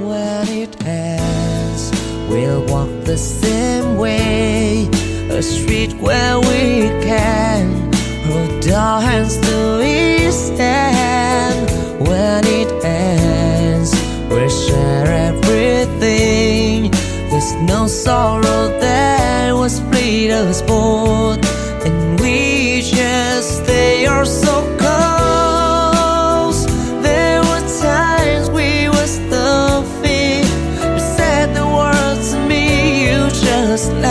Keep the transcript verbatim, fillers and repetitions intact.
When it ends, we'll walk the same way, a street where we can hold our hands to each end. When it ends, we'll share everything. There's no sorrow that will split us both, and we just stay are so close. There were times we were stuffing. You said the words to me, you just laughed.